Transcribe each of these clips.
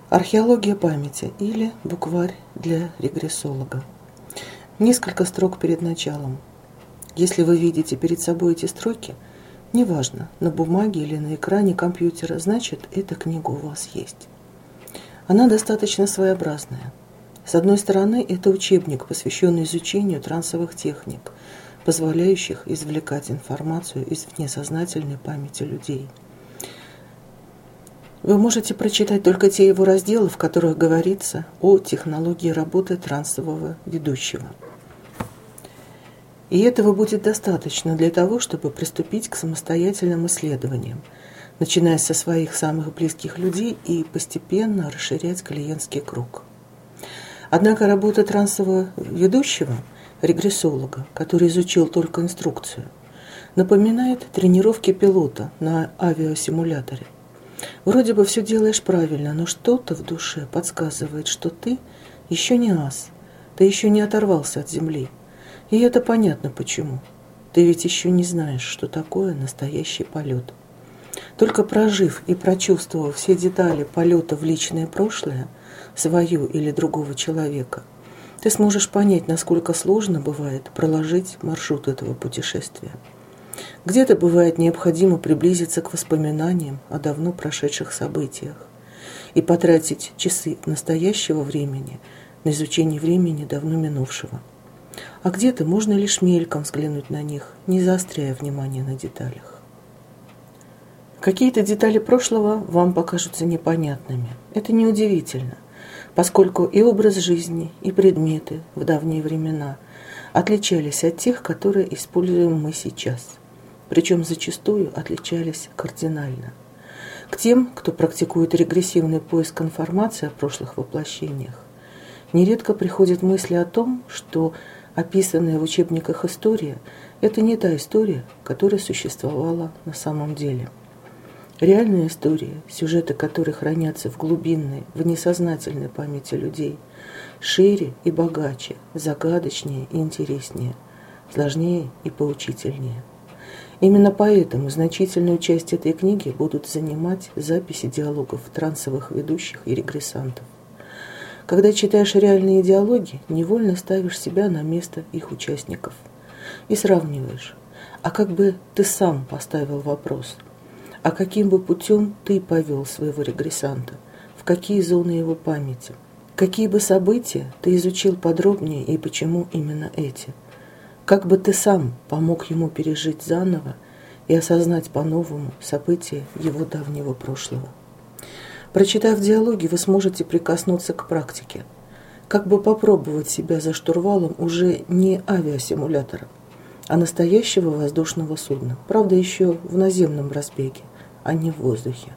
Археология памяти или букварь для регрессолога. Несколько строк перед началом. Если вы видите перед собой эти строки, неважно, на бумаге или на экране компьютера, значит, эта книга у вас есть. Она достаточно своеобразная. С одной стороны, это учебник, посвященный изучению трансовых техник, позволяющих извлекать информацию из внесознательной памяти людей. Вы можете прочитать только те его разделы, в которых говорится о технологии работы трансового ведущего. И этого будет достаточно для того, чтобы приступить к самостоятельным исследованиям, начиная со своих самых близких людей и постепенно расширять клиентский круг. Однако работа трансового ведущего, регрессолога, который изучил только инструкцию, напоминает тренировки пилота на авиасимуляторе. Вроде бы все делаешь правильно, но что-то в душе подсказывает, что ты еще не ас, ты еще не оторвался от земли. И это понятно почему. Ты ведь еще не знаешь, что такое настоящий полет. Только прожив и прочувствовав все детали полета в личное прошлое, свое или другого человека, ты сможешь понять, насколько сложно бывает проложить маршрут этого путешествия. Где-то бывает необходимо приблизиться к воспоминаниям о давно прошедших событиях и потратить часы настоящего времени на изучение времени давно минувшего. А где-то можно лишь мельком взглянуть на них, не заостряя внимание на деталях. Какие-то детали прошлого вам покажутся непонятными. Это неудивительно, поскольку и образ жизни, и предметы в давние времена отличались от тех, которые используем мы сейчас. Причем зачастую отличались кардинально. К тем, кто практикует регрессивный поиск информации о прошлых воплощениях, нередко приходят мысли о том, что описанная в учебниках история – это не та история, которая существовала на самом деле. Реальная история, сюжеты которой хранятся в глубинной, в несознательной памяти людей, шире и богаче, загадочнее и интереснее, сложнее и поучительнее. Именно поэтому значительную часть этой книги будут занимать записи диалогов трансовых ведущих и регрессантов. Когда читаешь реальные диалоги, невольно ставишь себя на место их участников и сравниваешь. А как бы ты сам поставил вопрос? А каким бы путем ты повел своего регрессанта? В какие зоны его памяти? Какие бы события ты изучил подробнее и почему именно эти? Как бы ты сам помог ему пережить заново и осознать по-новому события его давнего прошлого? Прочитав диалоги, вы сможете прикоснуться к практике, как бы попробовать себя за штурвалом уже не авиасимулятора, а настоящего воздушного судна, правда, еще в наземном разбеге, а не в воздухе.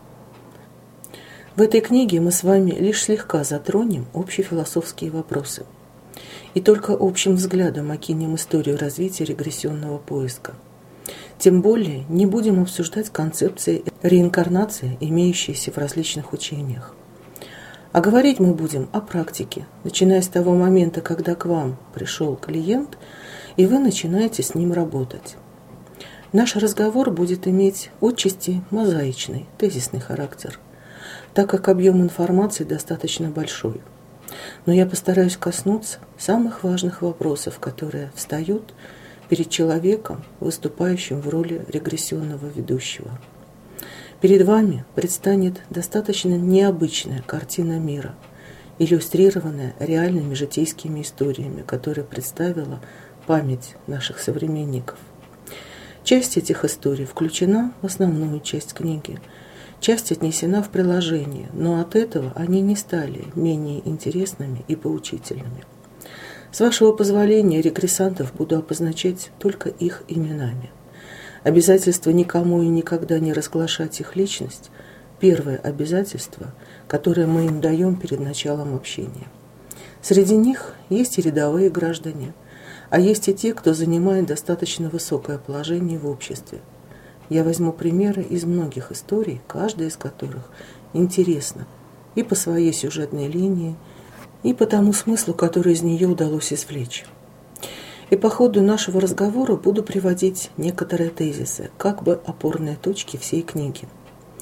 В этой книге мы с вами лишь слегка затронем общефилософские вопросы и только общим взглядом окинем историю развития регрессионного поиска. Тем более не будем обсуждать концепции реинкарнации, имеющиеся в различных учениях. А говорить мы будем о практике, начиная с того момента, когда к вам пришел клиент, и вы начинаете с ним работать. Наш разговор будет иметь отчасти мозаичный, тезисный характер, так как объем информации достаточно большой. Но я постараюсь коснуться самых важных вопросов, которые встают перед человеком, выступающим в роли регрессионного ведущего. Перед вами предстанет достаточно необычная картина мира, иллюстрированная реальными житейскими историями, которые представила память наших современников. Часть этих историй включена в основную часть книги, часть отнесена в приложение, но от этого они не стали менее интересными и поучительными. С вашего позволения регрессантов буду обозначать только их именами. Обязательство никому и никогда не разглашать их личность – первое обязательство, которое мы им даем перед началом общения. Среди них есть и рядовые граждане, а есть и те, кто занимает достаточно высокое положение в обществе. Я возьму примеры из многих историй, каждая из которых интересна и по своей сюжетной линии, и по тому смыслу, который из нее удалось извлечь. И по ходу нашего разговора буду приводить некоторые тезисы, как бы опорные точки всей книги.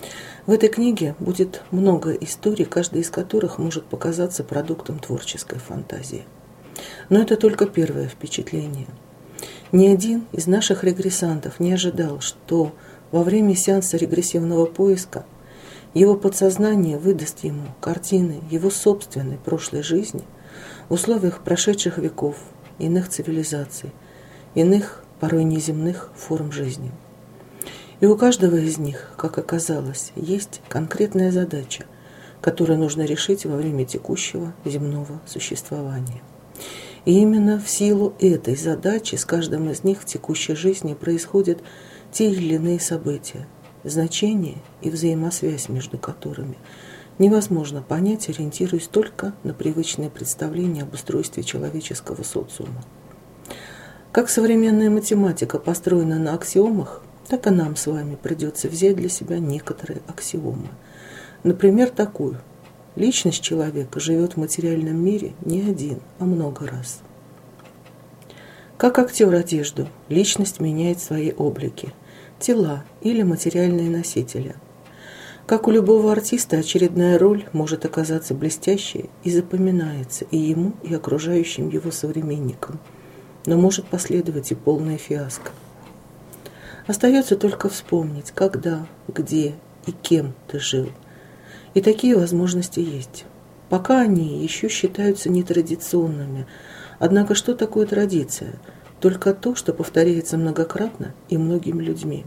В этой книге будет много историй, каждая из которых может показаться продуктом творческой фантазии. Но это только первое впечатление. Ни один из наших регрессантов не ожидал, что во время сеанса регрессивного поиска его подсознание выдаст ему картины его собственной прошлой жизни в условиях прошедших веков, иных цивилизаций, иных, порой неземных форм жизни. И у каждого из них, как оказалось, есть конкретная задача, которую нужно решить во время текущего земного существования. И именно в силу этой задачи с каждым из них в текущей жизни происходят те или иные события, значение и взаимосвязь между которыми невозможно понять, ориентируясь только на привычные представления об устройстве человеческого социума. Как современная математика построена на аксиомах, так и нам с вами придется взять для себя некоторые аксиомы. Например, такую. Личность человека живет в материальном мире не один, а много раз. Как актер одежду, личность меняет свои облики, тела или материальные носители. Как у любого артиста, очередная роль может оказаться блестящей и запоминается и ему, и окружающим его современникам, но может последовать и полная фиаско. Остается только вспомнить, когда, где и кем ты жил. И такие возможности есть. Пока они еще считаются нетрадиционными. Однако что такое традиция? Только то, что повторяется многократно и многими людьми.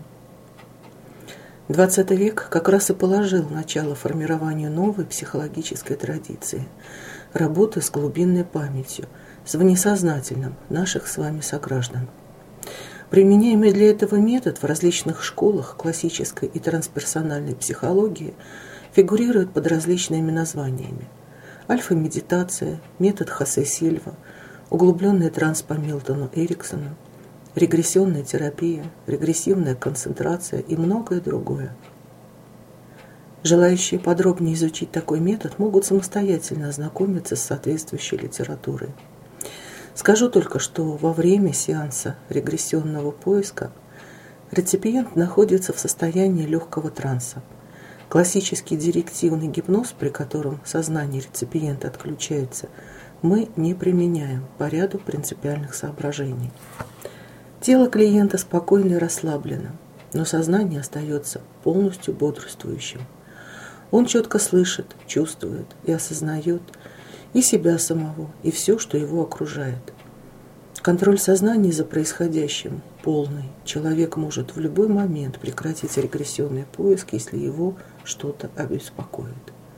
XX век как раз и положил начало формированию новой психологической традиции, работы с глубинной памятью, с внесознательным наших с вами сограждан. Применяемый для этого метод в различных школах классической и трансперсональной психологии фигурирует под различными названиями: альфа-медитация, метод Хосе Сильва, углубленный транс по Милтону Эриксону, регрессионная терапия, регрессивная концентрация и многое другое. Желающие подробнее изучить такой метод могут самостоятельно ознакомиться с соответствующей литературой. Скажу только, что во время сеанса регрессионного поиска реципиент находится в состоянии легкого транса. Классический директивный гипноз, при котором сознание реципиента отключается, мы не применяем по ряду принципиальных соображений. Тело клиента спокойно и расслаблено, но сознание остается полностью бодрствующим. Он четко слышит, чувствует и осознает и себя самого, и все, что его окружает. Контроль сознания за происходящим полный. Человек может в любой момент прекратить регрессионный поиск, если его что-то обеспокоит.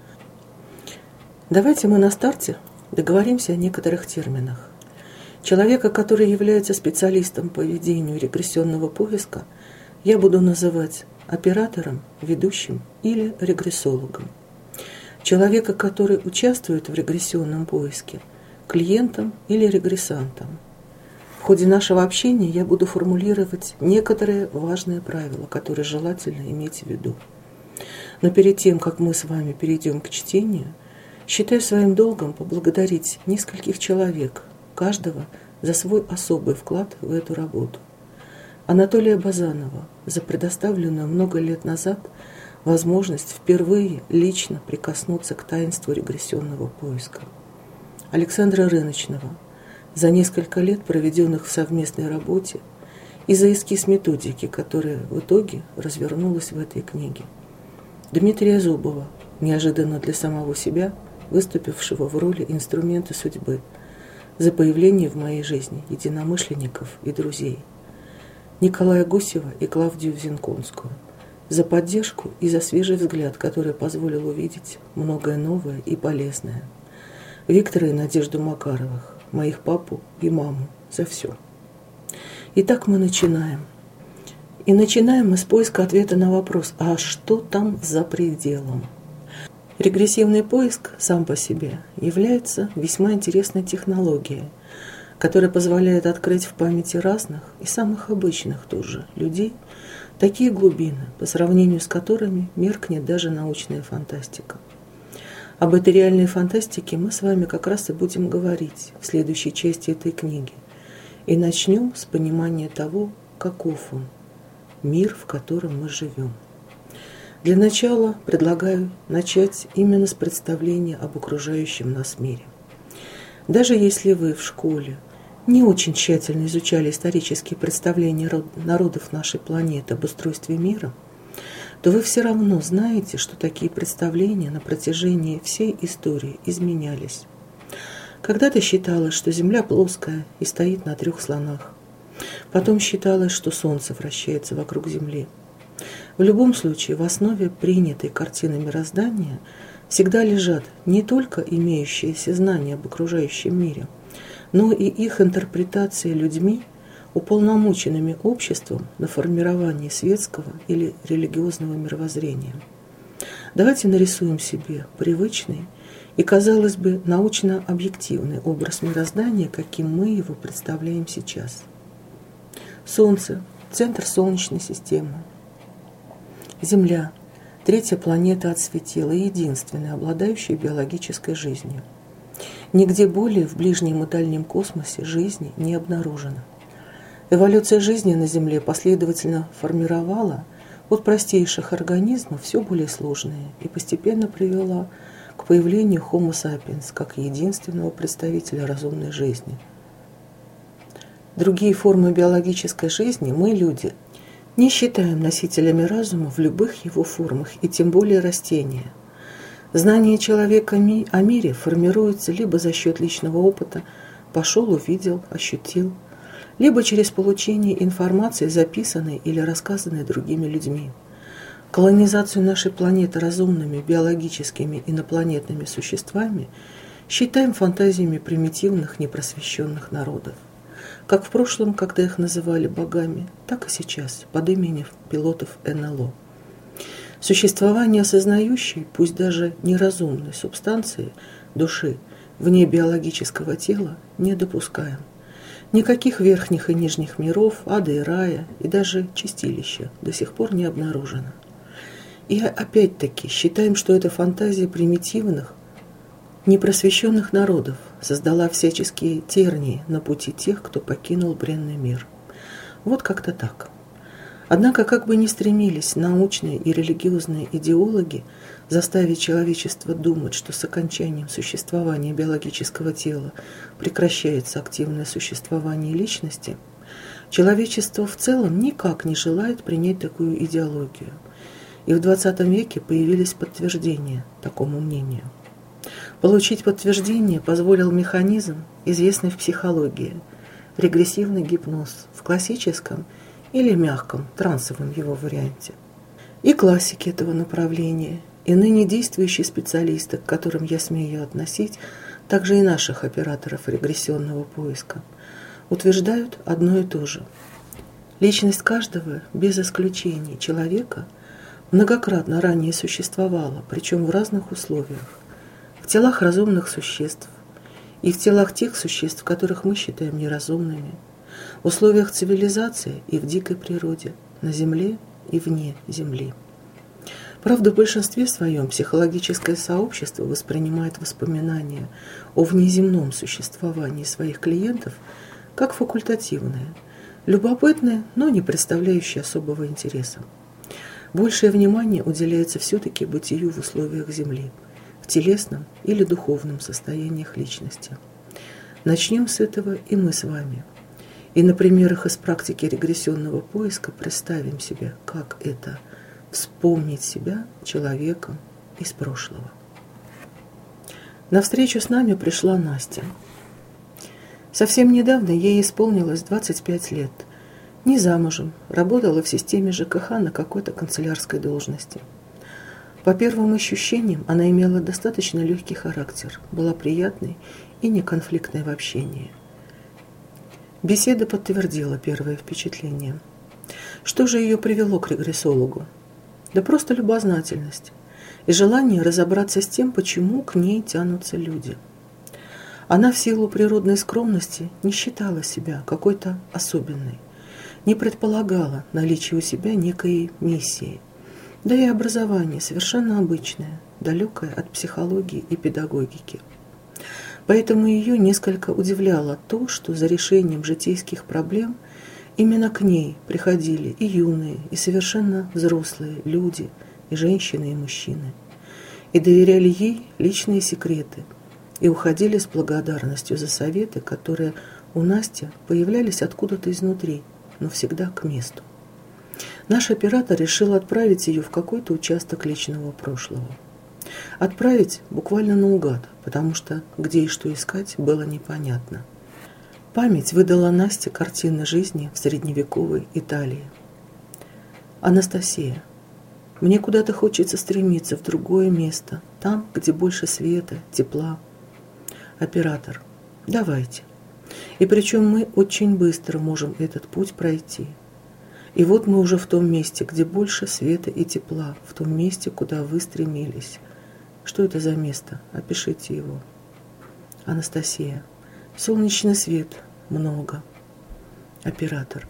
Давайте мы на старте договоримся о некоторых терминах. Человека, который является специалистом по ведению регрессионного поиска, я буду называть оператором, ведущим или регрессологом. Человека, который участвует в регрессионном поиске, клиентом или регрессантом. В ходе нашего общения я буду формулировать некоторые важные правила, которые желательно иметь в виду. Но перед тем, как мы с вами перейдем к чтению, считаю своим долгом поблагодарить нескольких человек, каждого за свой особый вклад в эту работу. Анатолия Базанова за предоставленную много лет назад возможность впервые лично прикоснуться к таинству регрессионного поиска. Александра Рыночного за несколько лет, проведенных в совместной работе, и за эскиз методики, которая в итоге развернулась в этой книге. Дмитрия Зубова, неожиданно для самого себя, выступившего в роли инструмента судьбы, за появление в моей жизни единомышленников и друзей. Николая Гусева и Клавдию Зинконскую за поддержку и за свежий взгляд, который позволил увидеть многое новое и полезное. Виктора и Надежду Макаровых, моих папу и маму, за все. Итак, мы начинаем. И начинаем мы с поиска ответа на вопрос: а что там за пределом? Регрессивный поиск сам по себе является весьма интересной технологией, которая позволяет открыть в памяти разных и самых обычных тоже людей такие глубины, по сравнению с которыми меркнет даже научная фантастика. Об этой реальной фантастике мы с вами как раз и будем говорить в следующей части этой книги. И начнем с понимания того, каков он, мир, в котором мы живем. Для начала предлагаю начать именно с представления об окружающем нас мире. Даже если вы в школе не очень тщательно изучали исторические представления народов нашей планеты об устройстве мира, то вы все равно знаете, что такие представления на протяжении всей истории изменялись. Когда-то считалось, что Земля плоская и стоит на 3 слонах. Потом считалось, что Солнце вращается вокруг Земли. В любом случае, в основе принятой картины мироздания всегда лежат не только имеющиеся знания об окружающем мире, но и их интерпретация людьми, уполномоченными обществом на формирование светского или религиозного мировоззрения. Давайте нарисуем себе привычный и, казалось бы, научно-объективный образ мироздания, каким мы его представляем сейчас. Солнце – центр Солнечной системы. Земля – 3-я планета от светила и единственная, обладающая биологической жизнью. Нигде более в ближнем и дальнем космосе жизни не обнаружено. Эволюция жизни на Земле последовательно формировала от простейших организмов все более сложные и постепенно привела к появлению Homo sapiens как единственного представителя разумной жизни. Другие формы биологической жизни мы, люди, не считаем носителями разума в любых его формах, и тем более растения. Знание человека о мире формируется либо за счет личного опыта, пошел, увидел, ощутил, либо через получение информации, записанной или рассказанной другими людьми. Колонизацию нашей планеты разумными биологическими инопланетными существами считаем фантазиями примитивных непросвещенных народов. Как в прошлом, когда их называли богами, так и сейчас, под именем пилотов НЛО. Существование осознающей, пусть даже неразумной субстанции, души, вне биологического тела не допускаем. Никаких верхних и нижних миров, ада и рая, и даже чистилища до сих пор не обнаружено. И опять-таки считаем, что эта фантазия примитивных, непросвещенных народов создала всяческие тернии на пути тех, кто покинул бренный мир. Вот как-то так. Однако, как бы ни стремились научные и религиозные идеологи заставить человечество думать, что с окончанием существования биологического тела прекращается активное существование личности, человечество в целом никак не желает принять такую идеологию. И в XX веке появились подтверждения такому мнению. Получить подтверждение позволил механизм, известный в психологии – регрессивный гипноз в классическом или мягком, трансовом его варианте. И классики этого направления, и ныне действующие специалисты, к которым я смею относить, также и наших операторов регрессионного поиска, утверждают одно и то же. Личность каждого, без исключения человека, многократно ранее существовала, причем в разных условиях. В телах разумных существ и в телах тех существ, которых мы считаем неразумными, в условиях цивилизации и в дикой природе, на Земле и вне Земли. Правда, в большинстве своем психологическое сообщество воспринимает воспоминания о внеземном существовании своих клиентов как факультативное, любопытное, но не представляющее особого интереса. Большее внимание уделяется все-таки бытию в условиях Земли, в телесном или духовном состояниях личности. Начнем с этого и мы с вами. И на примерах из практики регрессионного поиска представим себе, как это – вспомнить себя человеком из прошлого. На встречу с нами пришла Настя. Совсем недавно ей исполнилось 25 лет. Не замужем, работала в системе ЖКХ на какой-то канцелярской должности. По первым ощущениям, она имела достаточно легкий характер, была приятной и неконфликтной в общении. Беседа подтвердила первое впечатление. Что же ее привело к регрессологу? Да просто любознательность и желание разобраться с тем, почему к ней тянутся люди. Она в силу природной скромности не считала себя какой-то особенной, не предполагала наличие у себя некой миссии. Да и образование совершенно обычное, далекое от психологии и педагогики. Поэтому ее несколько удивляло то, что за решением житейских проблем именно к ней приходили и юные, и совершенно взрослые люди и женщины, и мужчины, и доверяли ей личные секреты, и уходили с благодарностью за советы, которые у Насти появлялись откуда-то изнутри, но всегда к месту. Наш оператор решил отправить ее в какой-то участок личного прошлого. Отправить буквально наугад, потому что где и что искать было непонятно. Память выдала Насте картины жизни в средневековой Италии. Анастасия, мне куда-то хочется стремиться в другое место, там, где больше света, тепла. Оператор, давайте. И причем мы очень быстро можем этот путь пройти. И вот мы уже в том месте, где больше света и тепла, в том месте, куда вы стремились. Что это за место? Опишите его. Анастасия. Солнечный свет. Много. Оператор.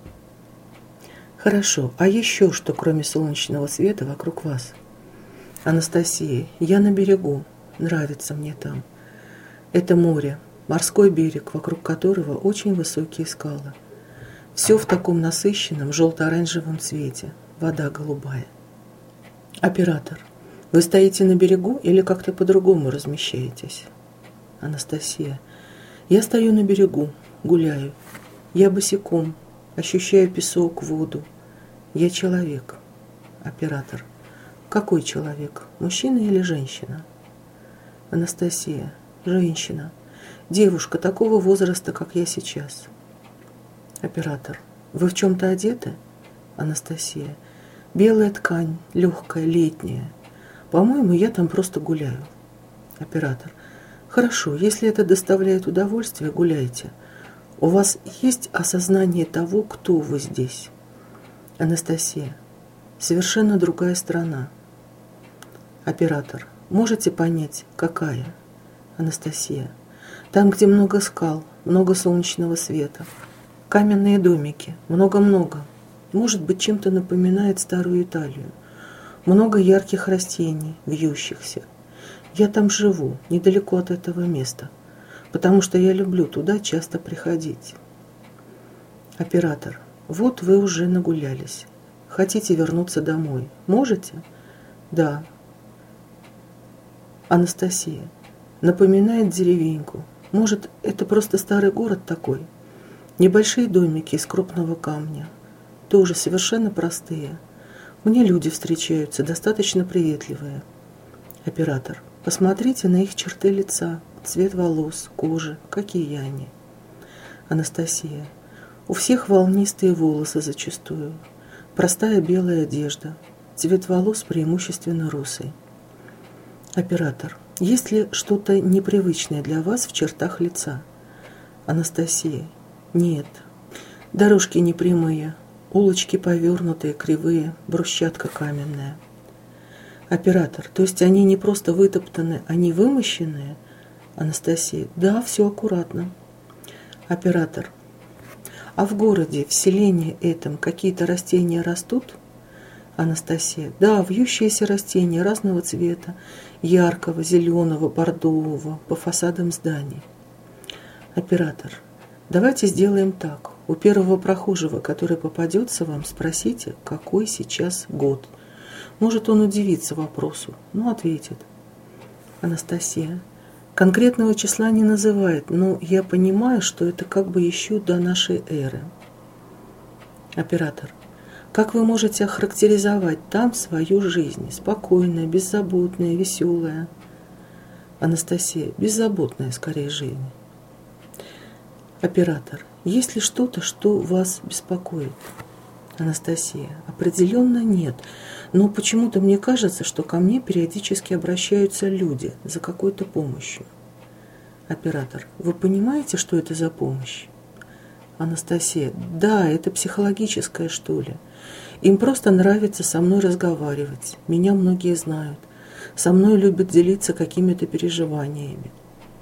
Хорошо. А еще что, кроме солнечного света, вокруг вас? Анастасия. Я на берегу. Нравится мне там. Это море. Морской берег, вокруг которого очень высокие скалы. Все в таком насыщенном желто-оранжевом цвете. Вода голубая. Оператор. Вы стоите на берегу или как-то по-другому размещаетесь? Анастасия. Я стою на берегу, гуляю. Я босиком, ощущаю песок, воду. Я человек. Оператор. Какой человек? Мужчина или женщина? Анастасия. Женщина. Девушка такого возраста, как я сейчас. Оператор. Вы в чем-то одеты? Анастасия. Белая ткань, легкая, летняя. По-моему, я там просто гуляю. Оператор. Хорошо, если это доставляет удовольствие, гуляйте. У вас есть осознание того, кто вы здесь? Анастасия. Совершенно другая страна. Оператор. Можете понять, какая? Анастасия. Там, где много скал, много солнечного света. Каменные домики, много-много. Может быть, чем-то напоминает старую Италию. Много ярких растений, вьющихся. Я там живу, недалеко от этого места, потому что я люблю туда часто приходить. Оператор. Вот вы уже нагулялись. Хотите вернуться домой? Можете? Да. Анастасия. Напоминает деревеньку. Может, это просто старый город такой? Небольшие домики из крупного камня, тоже совершенно простые. Мне люди встречаются, достаточно приветливые. Оператор. Посмотрите на их черты лица, цвет волос, кожи, какие они. Анастасия. У всех волнистые волосы зачастую, простая белая одежда, цвет волос преимущественно русый. Оператор. Есть ли что-то непривычное для вас в чертах лица? Анастасия. Нет. Дорожки непрямые, улочки повернутые, кривые, брусчатка каменная. Оператор. То есть они не просто вытоптаны, они вымощенные? Анастасия. Да, все аккуратно. Оператор. А в городе, в селении этом какие-то растения растут? Анастасия. Да, вьющиеся растения разного цвета, яркого, зеленого, бордового, по фасадам зданий. Оператор. Давайте сделаем так. У первого прохожего, который попадется вам, спросите, какой сейчас год. Может, он удивится вопросу, но ответит. Анастасия. Конкретного числа не называет, но я понимаю, что это как бы еще до нашей эры. Оператор. Как вы можете охарактеризовать там свою жизнь? Спокойная, беззаботная, веселая. Анастасия. Беззаботная, скорее, жизнь. Оператор. Есть ли что-то, что вас беспокоит? Анастасия. Определенно нет. Но почему-то мне кажется, что ко мне периодически обращаются люди за какой-то помощью. Оператор. Вы понимаете, что это за помощь? Анастасия. Да, это психологическое, что ли. Им просто нравится со мной разговаривать. Меня многие знают. Со мной любят делиться какими-то переживаниями.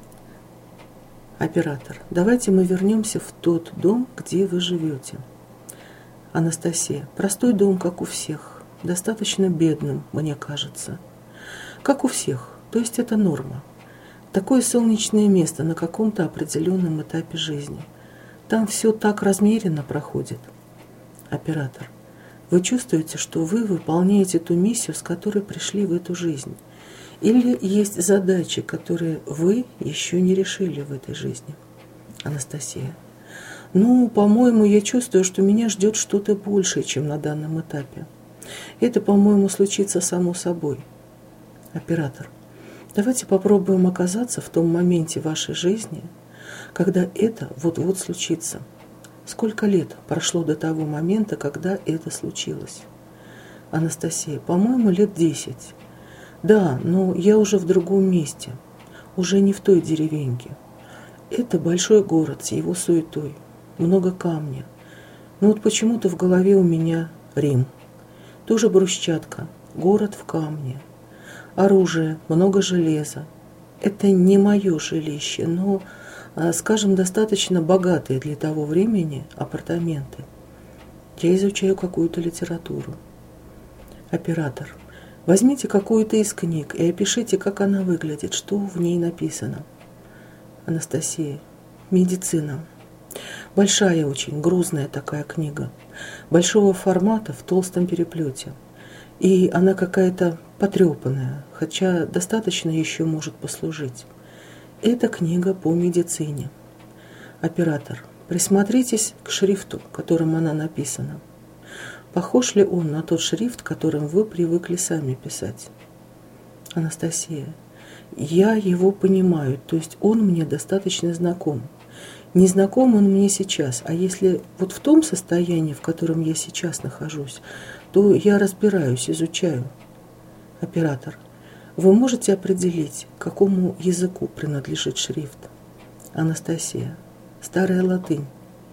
Оператор. Давайте мы вернемся в тот дом, где вы живете. Анастасия. Простой дом, как у всех. Достаточно бедным, мне кажется. Как у всех. То есть это норма. Такое солнечное место на каком-то определенном этапе жизни. Там все так размеренно проходит. Оператор. Вы чувствуете, что вы выполняете ту миссию, с которой пришли в эту жизнь. Или есть задачи, которые вы еще не решили в этой жизни? Анастасия. Ну, по-моему, я чувствую, что меня ждет что-то большее, чем на данном этапе. Это, по-моему, случится само собой. Оператор. Давайте попробуем оказаться в том моменте вашей жизни, когда это вот-вот случится. Сколько лет прошло до того момента, когда это случилось? Анастасия. По-моему, лет 10. Да, но я уже в другом месте, уже не в той деревеньке. Это большой город с его суетой, много камня. Но вот почему-то в голове у меня Рим. Тоже брусчатка, город в камне. Оружие, много железа. Это не мое жилище, но, скажем, достаточно богатые для того времени апартаменты. Я изучаю какую-то литературу. Оператор. Возьмите какую-то из книг и опишите, как она выглядит, что в ней написано. Анастасия. Медицина. Большая очень, грузная такая книга. Большого формата в толстом переплете. И она какая-то потрепанная, хотя достаточно еще может послужить. Это книга по медицине. Оператор. Присмотритесь к шрифту, которым она написана. Похож ли он на тот шрифт, которым вы привыкли сами писать? Анастасия. Я его понимаю, то есть он мне достаточно знаком. Не знаком он мне сейчас, а если вот в том состоянии, в котором я сейчас нахожусь, то я разбираюсь, изучаю. Оператор. Вы можете определить, к какому языку принадлежит шрифт? Анастасия. Старая латынь.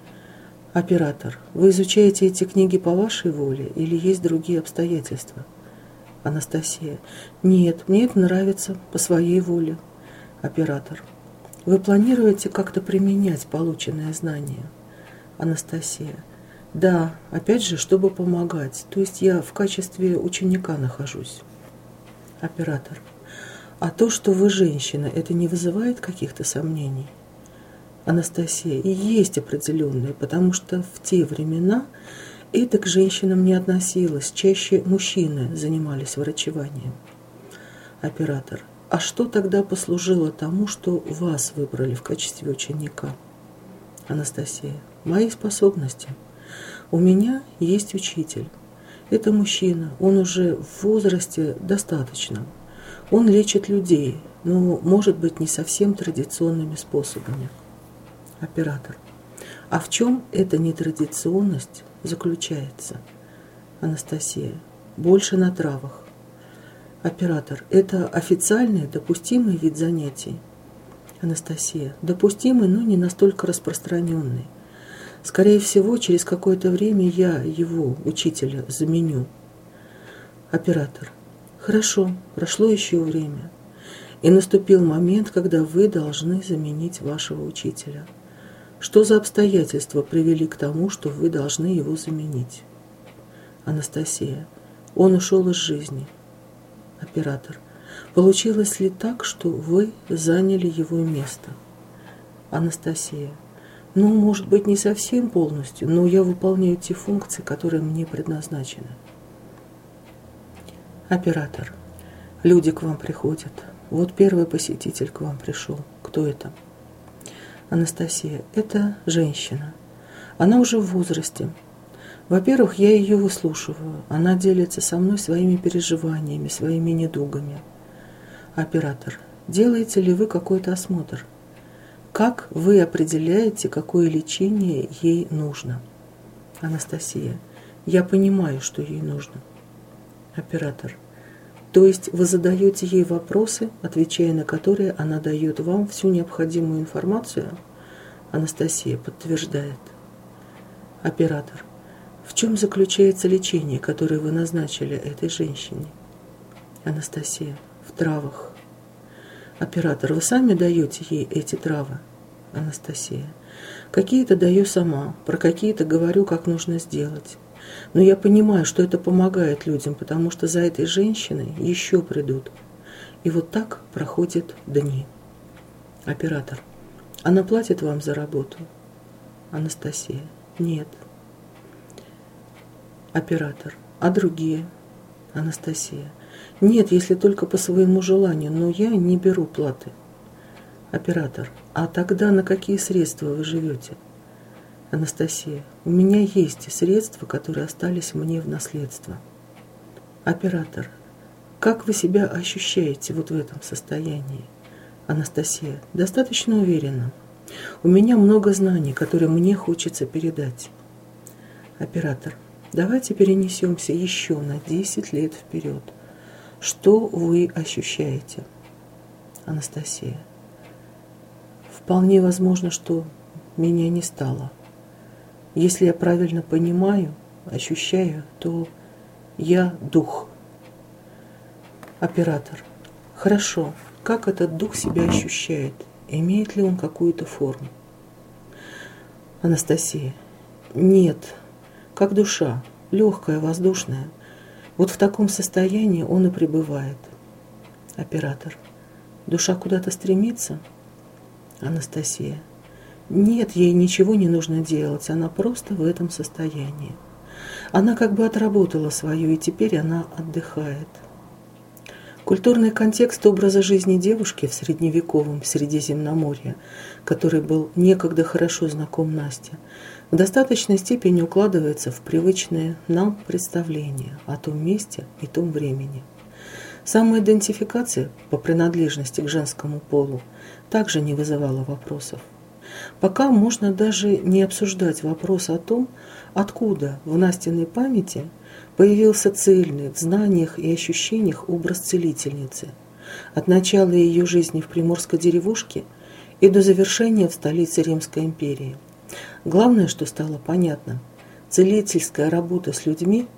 Оператор. Вы изучаете эти книги по вашей воле или есть другие обстоятельства? Анастасия. Нет, мне это нравится по своей воле. Оператор. Вы планируете как-то применять полученное знание? Анастасия. Да, опять же, чтобы помогать. То есть я в качестве ученика нахожусь. Оператор. А то, что вы женщина, это не вызывает каких-то сомнений? Анастасия. И есть определенные, потому что в те времена это к женщинам не относилось. Чаще мужчины занимались врачеванием. Оператор. А что тогда послужило тому, что вас выбрали в качестве ученика? Анастасия. Мои способности. У меня есть учитель. Это мужчина, он уже в возрасте достаточном. Он лечит людей, но, может быть, не совсем традиционными способами. Оператор. А в чем эта нетрадиционность заключается? Анастасия. Больше на травах. Оператор. Это официальный, допустимый вид занятий? Анастасия. Допустимый, но не настолько распространенный. Скорее всего, через какое-то время я его, учителя, заменю. Оператор. Хорошо, прошло еще время. И наступил момент, когда вы должны заменить вашего учителя. Что за обстоятельства привели к тому, что вы должны его заменить? Анастасия. Он ушел из жизни. Оператор. Получилось ли так, что вы заняли его место? Анастасия. Ну, может быть, не совсем полностью, но я выполняю те функции, которые мне предназначены. Оператор. Люди к вам приходят. Вот первый посетитель к вам пришел. Кто это? Анастасия. Это женщина. Она уже в возрасте. Во-первых, я ее выслушиваю. Она делится со мной своими переживаниями, своими недугами. Оператор. Делаете ли вы какой-то осмотр? Как вы определяете, какое лечение ей нужно? Анастасия. Я понимаю, что ей нужно. Оператор. То есть вы задаете ей вопросы, отвечая на которые она дает вам всю необходимую информацию? Анастасия подтверждает. Оператор. В чем заключается лечение, которое вы назначили этой женщине? Анастасия. В травах. Оператор. Вы сами даете ей эти травы? Анастасия. Какие-то даю сама, про какие-то говорю, как нужно сделать. Но я понимаю, что это помогает людям, потому что за этой женщиной еще придут. И вот так проходят дни. Оператор. Она платит вам за работу? Анастасия. Нет. Оператор. А другие? Анастасия. Нет, если только по своему желанию, но я не беру платы. Оператор. А тогда на какие средства вы живете? Анастасия. У меня есть средства, которые остались мне в наследство. Оператор. Как вы себя ощущаете вот в этом состоянии? Анастасия. Достаточно уверенно. У меня много знаний, которые мне хочется передать. Оператор. Давайте перенесемся еще на 10 лет вперед. Что вы ощущаете? Анастасия. Вполне возможно, что меня не стало. Если я правильно понимаю, ощущаю, то я дух. Оператор. Хорошо. Как этот дух себя ощущает? Имеет ли он какую-то форму? Анастасия. Нет. Как душа. Легкая, воздушная. Вот в таком состоянии он и пребывает. Оператор. Душа куда-то стремится? Анастасия. Нет, ей ничего не нужно делать. Она просто в этом состоянии. Она как бы отработала свое, и теперь она отдыхает. Культурный контекст образа жизни девушки в средневековом Средиземноморье, который был некогда хорошо знаком Насте, в достаточной степени укладывается в привычные нам представления о том месте и том времени. Самоидентификация по принадлежности к женскому полу также не вызывала вопросов. Пока можно даже не обсуждать вопрос о том, откуда в Настиной памяти появился цельный в знаниях и ощущениях образ целительницы, от начала ее жизни в приморской деревушке и до завершения в столице Римской империи. Главное, что стало понятно, целительская работа с людьми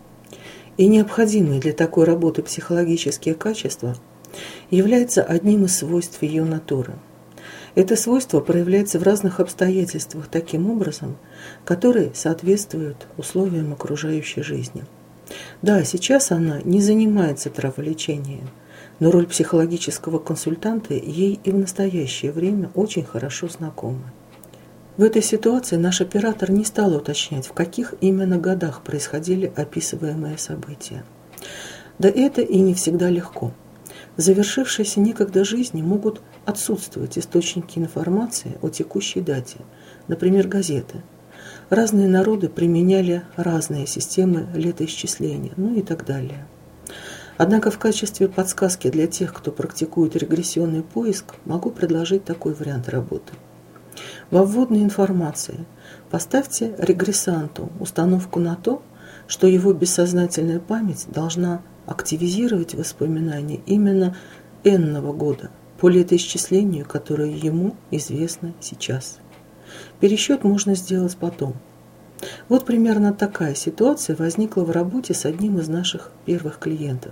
и необходимые для такой работы психологические качества является одним из свойств ее натуры. Это свойство проявляется в разных обстоятельствах таким образом, которые соответствуют условиям окружающей жизни. Да, сейчас она не занимается траволечением, но роль психологического консультанта ей и в настоящее время очень хорошо знакома. В этой ситуации наш оператор не стал уточнять, в каких именно годах происходили описываемые события. Да это и не всегда легко. В завершившейся некогда жизни могут отсутствовать источники информации о текущей дате, например, газеты. Разные народы применяли разные системы летоисчисления, ну и так далее. Однако в качестве подсказки для тех, кто практикует регрессионный поиск, могу предложить такой вариант работы. Во вводной информации поставьте регрессанту установку на то, что его бессознательная память должна активизировать воспоминания именно n-го года по летоисчислению, которое ему известно сейчас. Пересчет можно сделать потом. Вот примерно такая ситуация возникла в работе с одним из наших первых клиентов.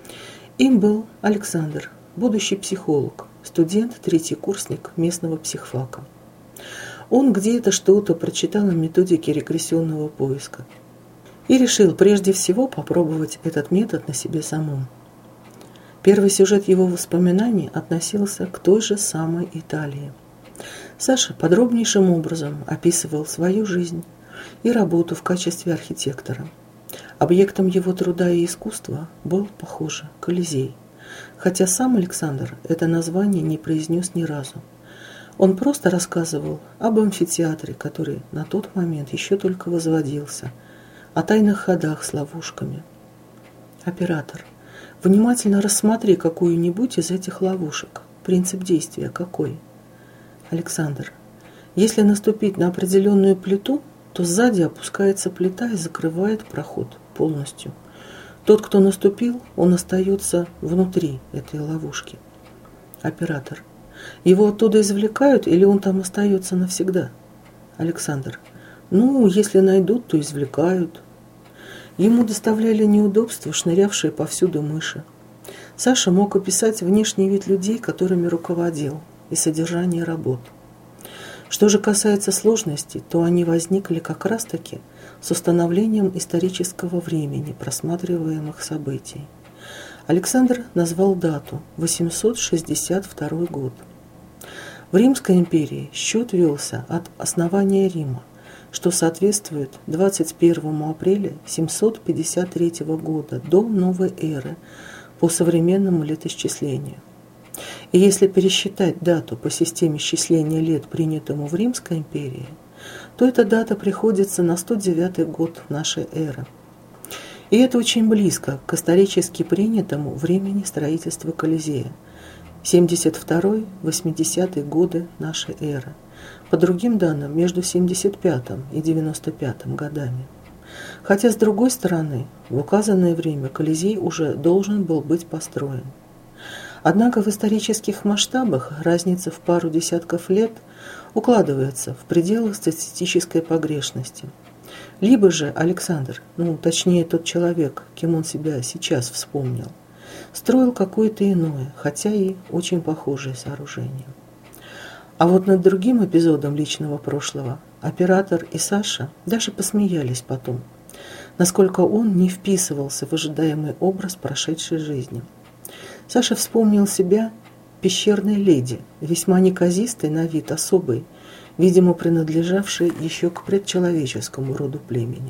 Им был Александр, будущий психолог, студент, третий курсник местного психфака. Он где-то что-то прочитал о методике регрессионного поиска и решил прежде всего попробовать этот метод на себе самом. Первый сюжет его воспоминаний относился к той же самой Италии. Саша подробнейшим образом описывал свою жизнь и работу в качестве архитектора. Объектом его труда и искусства был, похоже, Колизей, хотя сам Александр это название не произнес ни разу. Он просто рассказывал об амфитеатре, который на тот момент еще только возводился, о тайных ходах с ловушками. Оператор, внимательно рассмотри какую-нибудь из этих ловушек. Принцип действия какой? Александр, если наступить на определенную плиту, то сзади опускается плита и закрывает проход полностью. Тот, кто наступил, он остается внутри этой ловушки. Оператор, его оттуда извлекают или он там остается навсегда? Александр, если найдут, то извлекают. Ему доставляли неудобства шнырявшие повсюду мыши. Саша мог описать внешний вид людей, которыми руководил, и содержание работ. Что же касается сложностей, то они возникли как раз-таки с установлением исторического времени просматриваемых событий. Александр назвал дату – 862 год. В Римской империи счет велся от основания Рима, что соответствует 21 апреля 753 года до новой эры по современному летоисчислению. И если пересчитать дату по системе счисления лет, принятому в Римской империи, то эта дата приходится на 109 год нашей эры. И это очень близко к исторически принятому времени строительства Колизея – 72-80 годы нашей эры. По другим данным, между 75 и 95 годами. Хотя, с другой стороны, в указанное время Колизей уже должен был быть построен. Однако в исторических масштабах разница в пару десятков лет укладывается в пределах статистической погрешности. Либо же Александр, точнее тот человек, кем он себя сейчас вспомнил, строил какое-то иное, хотя и очень похожее сооружение. А вот над другим эпизодом личного прошлого оператор и Саша даже посмеялись потом, насколько он не вписывался в ожидаемый образ прошедшей жизни. Саша вспомнил себя пещерной леди, весьма неказистой на вид особой, видимо, принадлежавшей еще к предчеловеческому роду племени.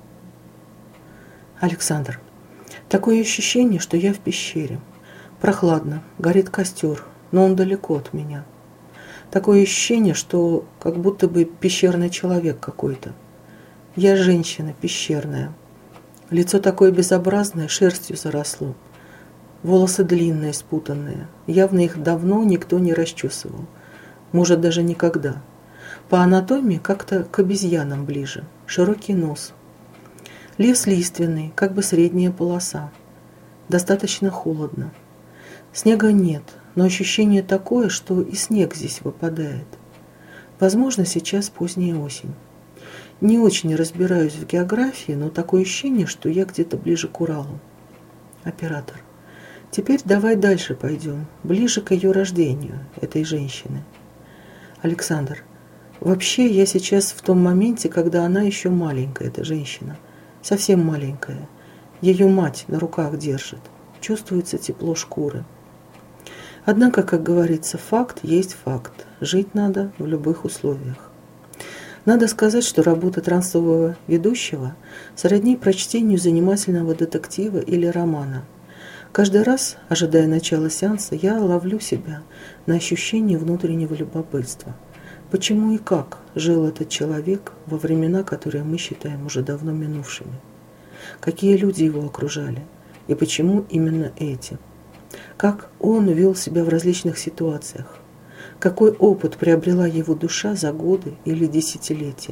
Александр. Такое ощущение, что я в пещере. Прохладно, горит костер, но он далеко от меня. Такое ощущение, что как будто бы пещерный человек какой-то. Я женщина пещерная. Лицо такое безобразное, шерстью заросло. Волосы длинные, спутанные. Явно их давно никто не расчесывал. Может, даже никогда. По анатомии как-то к обезьянам ближе. Широкий нос. Лес лиственный, как бы средняя полоса. Достаточно холодно. Снега нет, но ощущение такое, что и снег здесь выпадает. Возможно, сейчас поздняя осень. Не очень разбираюсь в географии, но такое ощущение, что я где-то ближе к Уралу. Оператор. Теперь давай дальше пойдем, ближе к ее рождению, этой женщины. Александр. Вообще, я сейчас в том моменте, когда она еще маленькая, эта женщина. Совсем маленькая. Ее мать на руках держит. Чувствуется тепло шкуры. Однако, как говорится, факт есть факт. Жить надо в любых условиях. Надо сказать, что работа трансового ведущего сродни прочтению занимательного детектива или романа. Каждый раз, ожидая начала сеанса, я ловлю себя на ощущение внутреннего любопытства. Почему и как жил этот человек во времена, которые мы считаем уже давно минувшими? Какие люди его окружали? И почему именно эти? Как он вел себя в различных ситуациях? Какой опыт приобрела его душа за годы или десятилетия?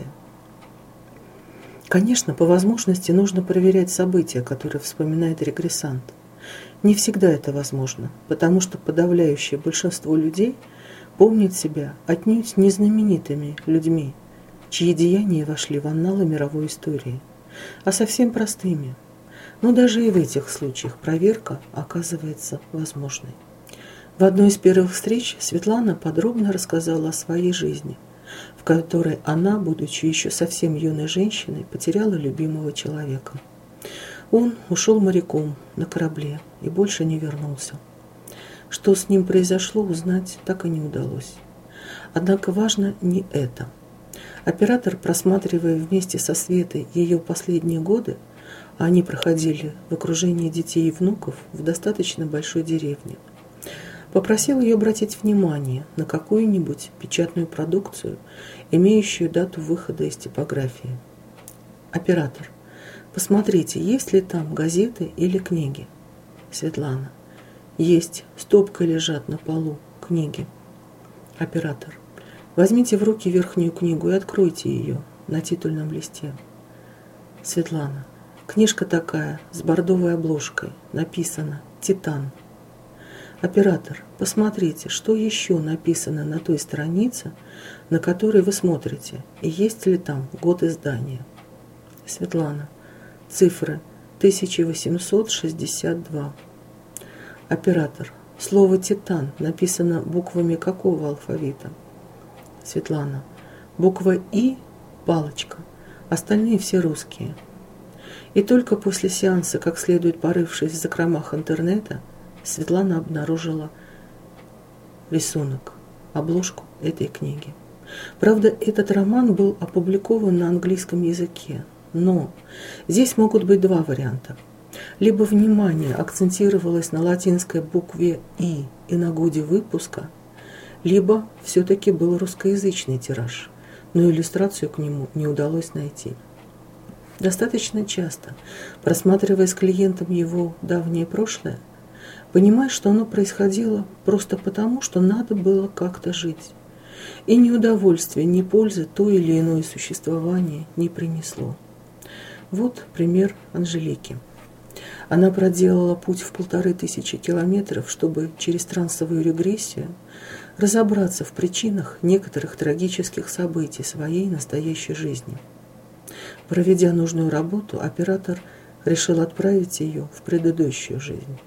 Конечно, по возможности нужно проверять события, которые вспоминает регрессант. Не всегда это возможно, потому что подавляющее большинство людей помнит себя отнюдь не знаменитыми людьми, чьи деяния вошли в анналы мировой истории, а совсем простыми. Но даже и в этих случаях проверка оказывается возможной. В одной из первых встреч Светлана подробно рассказала о своей жизни, в которой она, будучи еще совсем юной женщиной, потеряла любимого человека. Он ушел моряком на корабле и больше не вернулся. Что с ним произошло, узнать так и не удалось. Однако важно не это. Оператор, просматривая вместе со Светой ее последние годы, а они проходили в окружении детей и внуков в достаточно большой деревне, попросил ее обратить внимание на какую-нибудь печатную продукцию, имеющую дату выхода из типографии. Оператор. Посмотрите, есть ли там газеты или книги. Светлана. Есть, стопкой лежат на полу книги. Оператор. Возьмите в руки верхнюю книгу и откройте ее на титульном листе. Светлана. Книжка такая, с бордовой обложкой. Написано «Титан». Оператор. Посмотрите, что еще написано на той странице, на которой вы смотрите, и есть ли там год издания. Светлана. Цифры 1862. Оператор. Слово «Титан» написано буквами какого алфавита? Светлана. Буква «И» – палочка, остальные все русские. И только после сеанса, как следует порывшись в закромах интернета, Светлана обнаружила рисунок, обложку этой книги. Правда, этот роман был опубликован на английском языке, но здесь могут быть два варианта. Либо внимание акцентировалось на латинской букве «и» и на годе выпуска, либо все-таки был русскоязычный тираж, но иллюстрацию к нему не удалось найти. Достаточно часто, просматривая с клиентом его давнее прошлое, понимаешь, что оно происходило просто потому, что надо было как-то жить. И ни удовольствия, ни пользы то или иное существование не принесло. Вот пример Анжелики. Она проделала путь в 1500 километров, чтобы через трансовую регрессию разобраться в причинах некоторых трагических событий своей настоящей жизни. Проведя нужную работу, оператор решил отправить ее в предыдущую жизнь.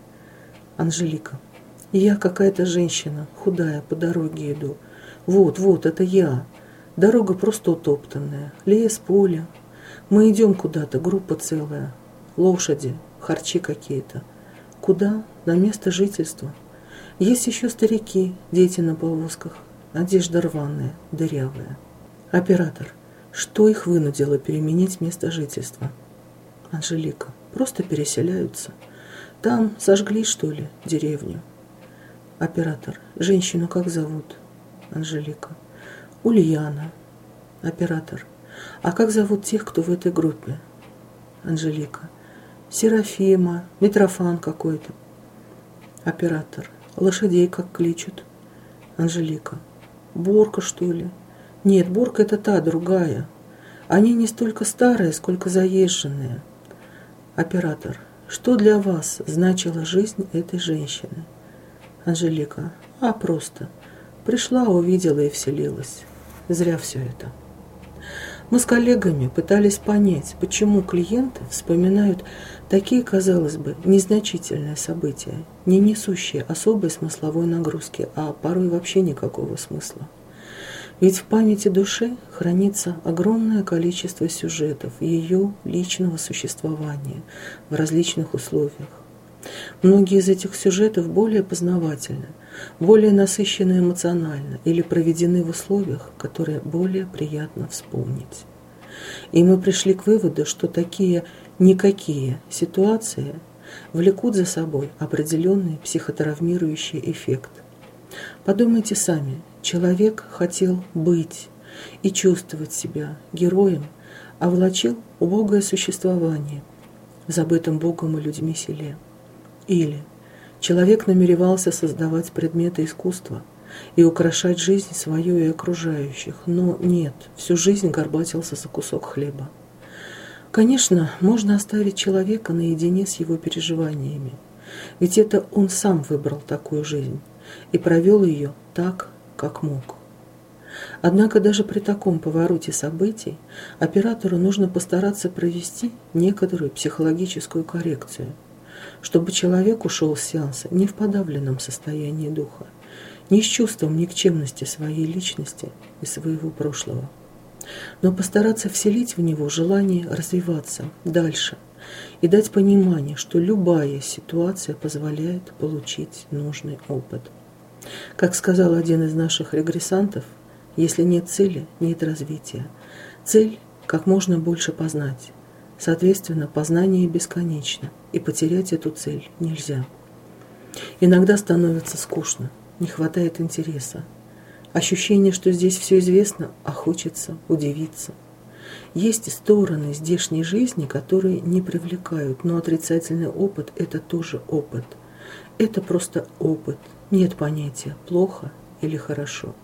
Анжелика. Я какая-то женщина, худая, по дороге иду. Вот, это я. Дорога просто утоптанная. Лес, поле. Мы идем куда-то, группа целая. Лошади, харчи какие-то. Куда? На место жительства. Есть еще старики, дети на повозках. Одежда рваная, дырявая. Оператор. Что их вынудило переменить место жительства? Анжелика. Просто переселяются. Там сожгли, что ли, деревню? Оператор. Женщину как зовут? Анжелика. Ульяна. Оператор. А как зовут тех, кто в этой группе? Анжелика. Серафима, Митрофан какой-то. Оператор. Лошадей как кличут? Анжелика. Борка, что ли? Нет, Борка это та, другая. Они не столько старые, сколько заезженные. Оператор. Что для вас значила жизнь этой женщины? Анжелика. Просто. Пришла, увидела и вселилась. Зря все это. Мы с коллегами пытались понять, почему клиенты вспоминают такие, казалось бы, незначительные события, не несущие особой смысловой нагрузки, а порой вообще никакого смысла. Ведь в памяти души хранится огромное количество сюжетов ее личного существования в различных условиях. Многие из этих сюжетов более познавательны, более насыщены эмоционально или проведены в условиях, которые более приятно вспомнить. И мы пришли к выводу, что такие никакие ситуации влекут за собой определенный психотравмирующий эффект. Подумайте сами, человек хотел быть и чувствовать себя героем, а влачил убогое существование в забытом Богом и людьми селе. Или человек намеревался создавать предметы искусства и украшать жизнь свою и окружающих, но нет, всю жизнь горбатился за кусок хлеба. Конечно, можно оставить человека наедине с его переживаниями, ведь это он сам выбрал такую жизнь и провел ее так, как мог. Однако даже при таком повороте событий оператору нужно постараться провести некоторую психологическую коррекцию, чтобы человек ушел с сеанса не в подавленном состоянии духа, не с чувством никчемности своей личности и своего прошлого, но постараться вселить в него желание развиваться дальше и дать понимание, что любая ситуация позволяет получить нужный опыт. Как сказал один из наших регрессантов, если нет цели, нет развития. Цель – как можно больше познать. Соответственно, познание бесконечно, и потерять эту цель нельзя. Иногда становится скучно, не хватает интереса. Ощущение, что здесь все известно, а хочется удивиться. Есть стороны здешней жизни, которые не привлекают, но отрицательный опыт – это тоже опыт. Это просто опыт, нет понятия плохо или хорошо.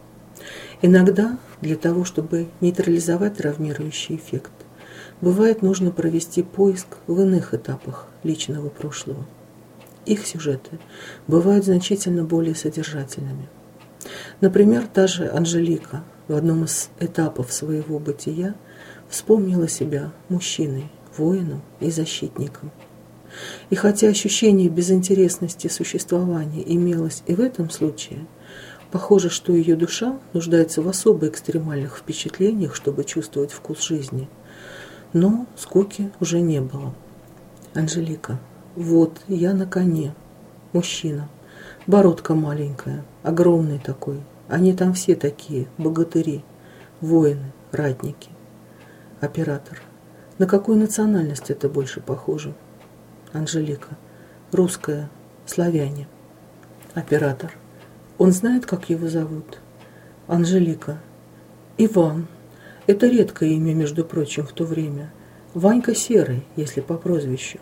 Иногда для того, чтобы нейтрализовать травмирующий эффект, бывает нужно провести поиск в иных этапах личного прошлого. Их сюжеты бывают значительно более содержательными. Например, та же Анжелика в одном из этапов своего бытия вспомнила себя мужчиной, воином и защитником. И хотя ощущение безинтересности существования имелось и в этом случае, похоже, что ее душа нуждается в особо экстремальных впечатлениях, чтобы чувствовать вкус жизни. Но скуки уже не было. Анжелика. Вот, я на коне. Мужчина. Бородка маленькая, огромный такой, Они там все такие, богатыри, воины, ратники. Оператор. На какую национальность это больше похоже? Анжелика. Русская, славяне. Оператор. Он знает, как его зовут? Анжелика. Иван. Это редкое имя, между прочим, в то время. Ванька Серый, если по прозвищу.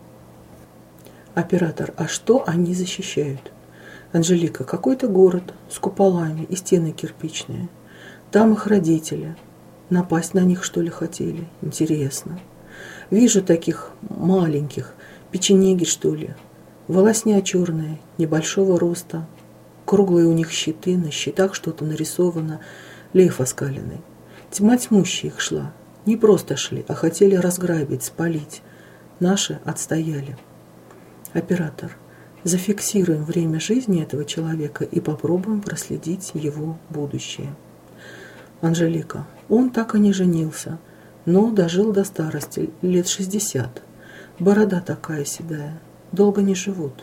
Оператор. А что они защищают? Анжелика. Какой-то город с куполами и стены кирпичные. Там их родители. Напасть на них, что ли, хотели? Интересно. Вижу таких маленьких, печенеги, что ли. Волосня черная, небольшого роста. Круглые у них щиты, на щитах что-то нарисовано. Лев оскаленный. Тьма тьмущая их шла. Не просто шли, а хотели разграбить, спалить. Наши отстояли. Оператор. Зафиксируем время жизни этого человека и попробуем проследить его будущее. Анжелика. Он так и не женился, но дожил до старости, лет 60. Борода такая седая. Долго не живут.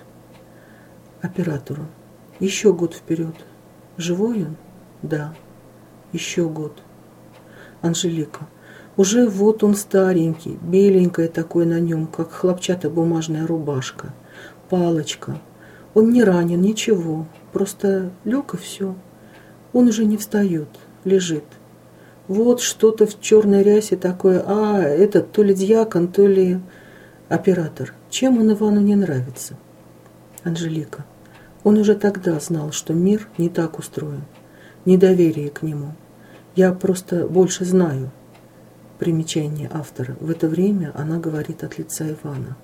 Оператору. Еще год вперед. Живой он? Да. Еще год. Анжелика. Уже вот он старенький, беленькое такое на нем, как хлопчатобумажная рубашка. Палочка. Он не ранен, ничего. Просто лег и все. Он уже не встает, лежит. Вот что-то в черной рясе такое. А, этот то ли дьякон, то ли... Оператор. Чем он Ивану не нравится? Анжелика. Он уже тогда знал, что мир не так устроен. Недоверие к нему. Я просто больше знаю. Примечание автора. В это время она говорит от лица Ивана.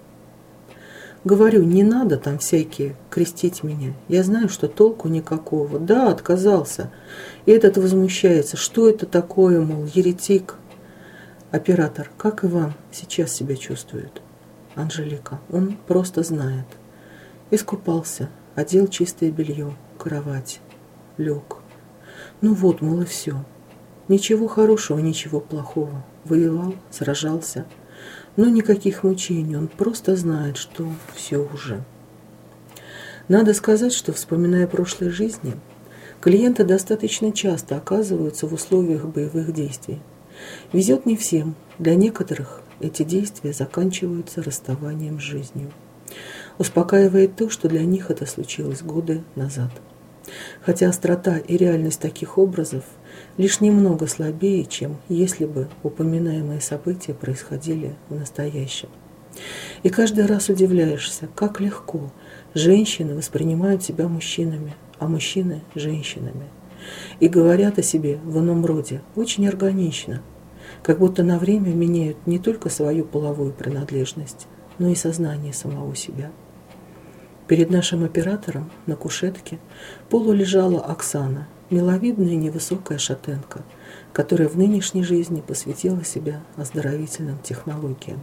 Говорю, не надо там всякие крестить меня. Я знаю, что толку никакого. Да, отказался. И этот возмущается. Что это такое, мол, еретик? Оператор. Как Иван сейчас себя чувствует? Анжелика. Он просто знает. Искупался, одел чистое белье, кровать, лег. Ну вот, мол, и все. Ничего хорошего, ничего плохого. Воевал, сражался. Но никаких мучений, он просто знает, что все уже. Надо сказать, что, вспоминая прошлые жизни, клиенты достаточно часто оказываются в условиях боевых действий. Везет не всем, для некоторых эти действия заканчиваются расставанием с жизнью. Успокаивает то, что для них это случилось годы назад. Хотя острота и реальность таких образов лишь немного слабее, чем если бы упоминаемые события происходили в настоящем. И каждый раз удивляешься, как легко женщины воспринимают себя мужчинами, а мужчины – женщинами. И говорят о себе в ином роде очень органично, как будто на время меняют не только свою половую принадлежность, но и сознание самого себя. Перед нашим оператором на кушетке полулежала Оксана, миловидная невысокая шатенка, которая в нынешней жизни посвятила себя оздоровительным технологиям.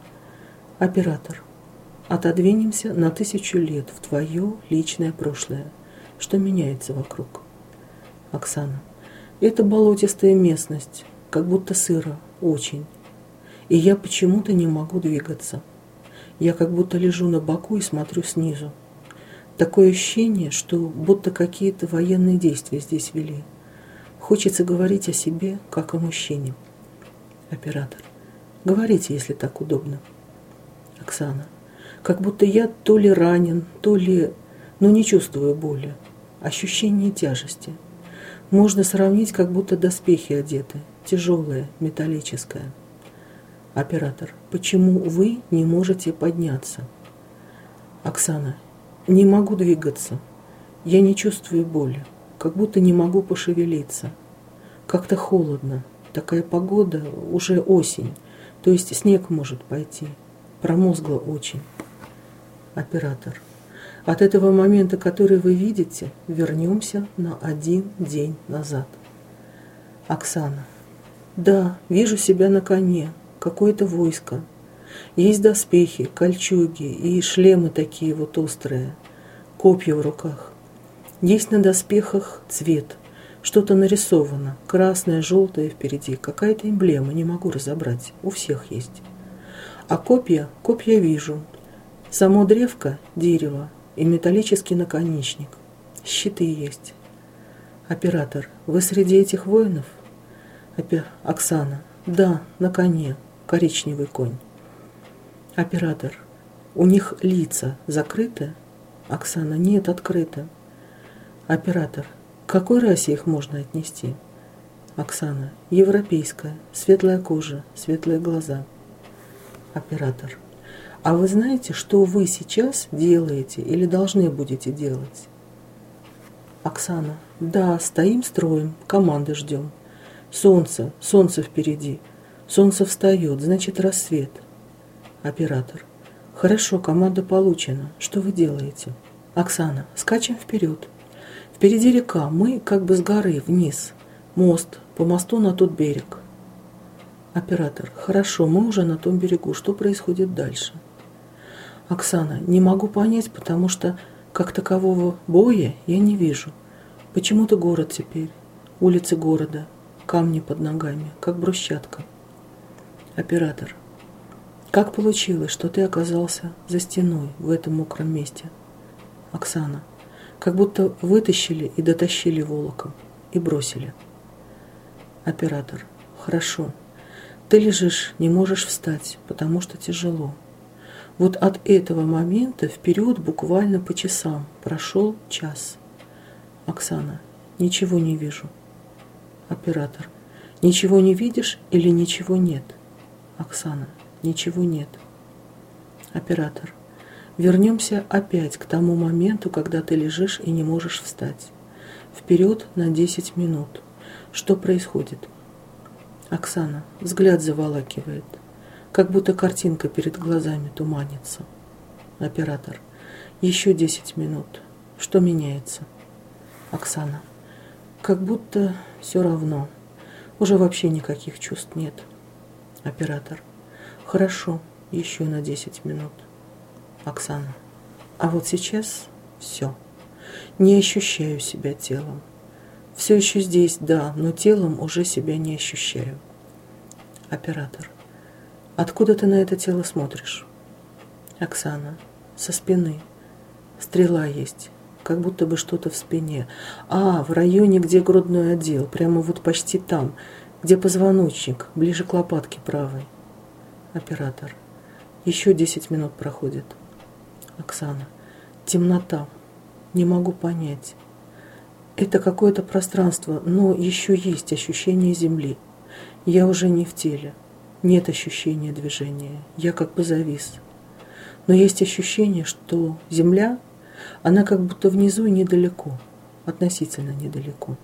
Оператор. Отодвинемся на 1000 лет в твое личное прошлое. Что меняется вокруг? Оксана. Это болотистая местность, как будто сыро, очень. И я почему-то не могу двигаться. Я как будто лежу на боку и смотрю снизу. Такое ощущение, что будто какие-то военные действия здесь вели. Хочется говорить о себе, как о мужчине. Оператор. Говорите, если так удобно. Оксана. Как будто я то ли ранен, то ли... но не чувствую боли. Ощущение тяжести. Можно сравнить, как будто доспехи одеты. Тяжелое, металлическое. Оператор. Почему вы не можете подняться? Оксана. Не могу двигаться. Я не чувствую боли. Как будто не могу пошевелиться. Как-то холодно. Такая погода, уже осень. То есть снег может пойти. Промозгло очень. Оператор. От этого момента, который вы видите, вернемся на 1 день назад. Оксана. Да, вижу себя на коне. Какое-то войско. Есть доспехи, кольчуги и шлемы такие вот острые. Копья в руках. Есть на доспехах цвет. Что-то нарисовано. Красное, желтое впереди. Какая-то эмблема, не могу разобрать. У всех есть. А копья вижу. Само древко – дерево и металлический наконечник. Щиты есть. Оператор. Вы среди этих воинов? Оксана. Да, на коне. Коричневый конь. Оператор. У них лица закрыты? Оксана. Нет, открыты. Оператор. К какой расе их можно отнести? Оксана. Европейская. Светлая кожа, светлые глаза. Оператор. А вы знаете, что вы сейчас делаете или должны будете делать? Оксана. Да, стоим строем, команды ждем. Солнце впереди. Солнце встает, значит рассвет. Оператор. Хорошо, команда получена. Что вы делаете? Оксана. Скачем вперед. Впереди река, мы как бы с горы вниз. Мост, по мосту на тот берег. Оператор. Хорошо, мы уже на том берегу. Что происходит дальше? Оксана. Не могу понять, потому что как такового боя я не вижу. Почему-то город теперь. Улицы города. Камни под ногами, как брусчатка. Оператор. Как получилось, что ты оказался за стеной в этом мокром месте? Оксана. Как будто вытащили и дотащили волоком. И бросили. Оператор. Хорошо. Ты лежишь, не можешь встать, потому что тяжело. Вот от этого момента вперед буквально по часам прошел час. Оксана. Ничего не вижу. Оператор. Ничего не видишь или ничего нет? Оксана. Ничего нет. Оператор. Вернемся опять к тому моменту, когда ты лежишь и не можешь встать. Вперед на 10 минут. Что происходит? Оксана. Взгляд заволакивает. Как будто картинка перед глазами туманится. Оператор. Еще 10 минут. Что меняется? Оксана. Как будто все равно. Уже вообще никаких чувств нет. Оператор. Хорошо, еще на 10 минут. Оксана. А вот сейчас все. Не ощущаю себя телом. Все еще здесь, да, но телом уже себя не ощущаю. Оператор. Откуда ты на это тело смотришь? Оксана. Со спины. Стрела есть. Как будто бы что-то в спине. В районе, где грудной отдел. Прямо вот почти там, где позвоночник, ближе к лопатке правой. Оператор. Еще 10 минут проходит. Оксана. Темнота. Не могу понять. Это какое-то пространство, но еще есть ощущение земли. Я уже не в теле. Нет ощущения движения. Я как бы завис. Но есть ощущение, что земля, она как будто внизу и недалеко, относительно недалеко.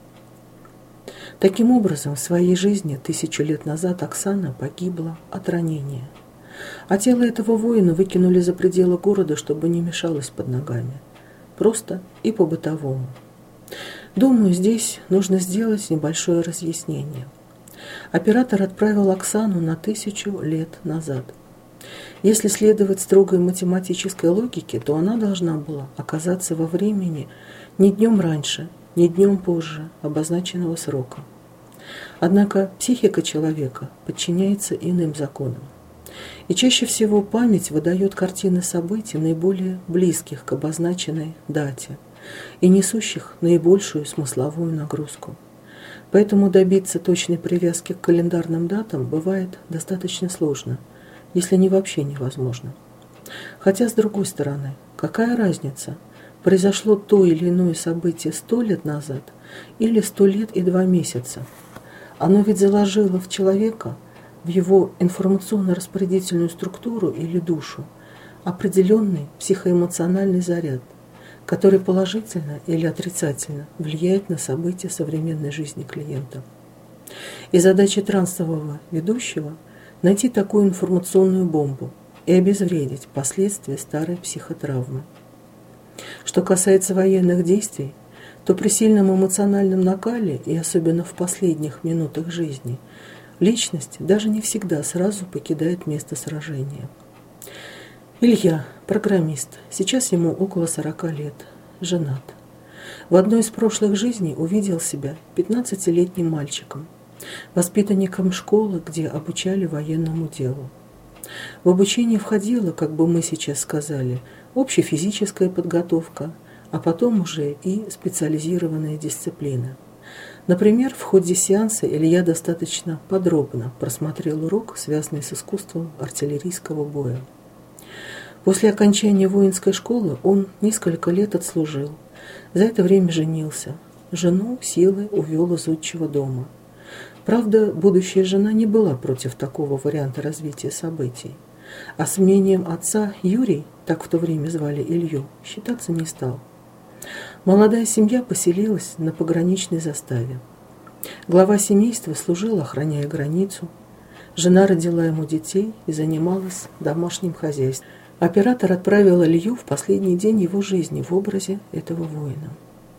Таким образом, в своей жизни 1000 лет назад Оксана погибла от ранения. А тело этого воина выкинули за пределы города, чтобы не мешалось под ногами. Просто и по-бытовому. Думаю, здесь нужно сделать небольшое разъяснение. Оператор отправил Оксану на 1000 лет назад. Если следовать строгой математической логике, то она должна была оказаться во времени не днем раньше, не днем позже обозначенного срока. Однако психика человека подчиняется иным законам. И чаще всего память выдает картины событий, наиболее близких к обозначенной дате и несущих наибольшую смысловую нагрузку. Поэтому добиться точной привязки к календарным датам бывает достаточно сложно, если не вообще невозможно. Хотя, с другой стороны, какая разница, произошло то или иное событие 100 лет назад или 100 лет и 2 месяца? Оно ведь заложило в человека, в его информационно-распорядительную структуру или душу, определенный психоэмоциональный заряд, который положительно или отрицательно влияет на события современной жизни клиента. И задача трансового ведущего – найти такую информационную бомбу и обезвредить последствия старой психотравмы. Что касается военных действий, то при сильном эмоциональном накале, и особенно в последних минутах жизни, личность даже не всегда сразу покидает место сражения. Илья, программист, сейчас ему около 40 лет, женат. В одной из прошлых жизней увидел себя 15-летним мальчиком, воспитанником школы, где обучали военному делу. В обучение входила, как бы мы сейчас сказали, общефизическая подготовка, а потом уже и специализированная дисциплина. Например, в ходе сеанса Илья достаточно подробно просмотрел урок, связанный с искусством артиллерийского боя. После окончания воинской школы он несколько лет отслужил. За это время женился. Жену силой увел из отчего дома. Правда, будущая жена не была против такого варианта развития событий. А с мнением отца Юрий, так в то время звали Илью, считаться не стал. Молодая семья поселилась на пограничной заставе. Глава семейства служил, охраняя границу. Жена родила ему детей и занималась домашним хозяйством. Оператор отправил Илью в последний день его жизни в образе этого воина.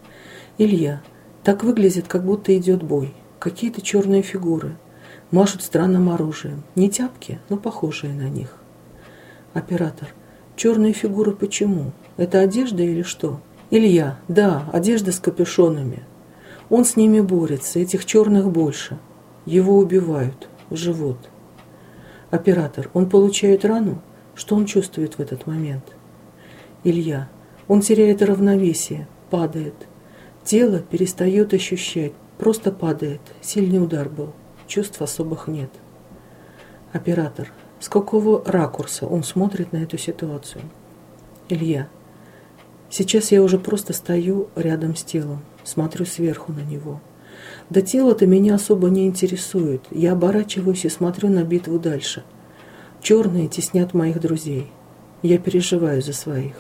Илья. Так выглядит, как будто идет бой. Какие-то черные фигуры. Машут странным оружием. Не тяпки, но похожие на них. Оператор. Черные фигуры почему? Это одежда или что? Илья. Да, одежда с капюшонами. Он с ними борется, этих черных больше. Его убивают. В живот. Оператор. Он получает рану? Что он чувствует в этот момент? Илья. Он теряет равновесие, падает. Тело перестает ощущать, просто падает. Сильный удар был. Чувств особых нет. Оператор. С какого ракурса он смотрит на эту ситуацию? Илья. Сейчас я уже просто стою рядом с телом, смотрю сверху на него. Да тело-то меня особо не интересует. Я оборачиваюсь и смотрю на битву дальше. Черные теснят моих друзей. Я переживаю за своих.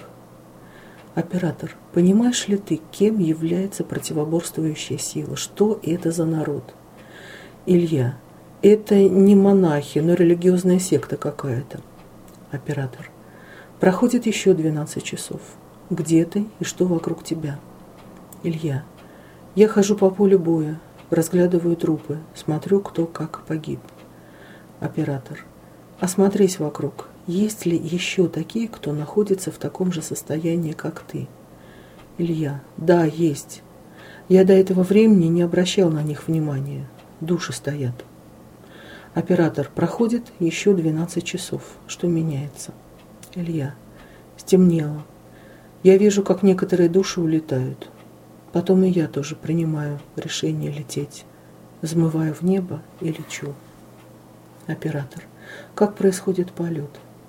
Оператор, понимаешь ли ты, кем является противоборствующая сила? Что это за народ? Илья, это не монахи, но религиозная секта какая-то. Оператор, проходит еще 12 часов. Где ты и что вокруг тебя? Илья, я хожу по полю боя, разглядываю трупы, смотрю, кто как погиб. Оператор, осмотрись вокруг. Есть ли еще такие, кто находится в таком же состоянии, как ты? Илья. Да, есть. Я до этого времени не обращал на них внимания. Души стоят. Оператор. Проходит еще 12 часов. Что меняется? Илья. Стемнело. Я вижу, как некоторые души улетают. Потом и я тоже принимаю решение лететь. Взмываю в небо и лечу. Оператор. Как происходит полет?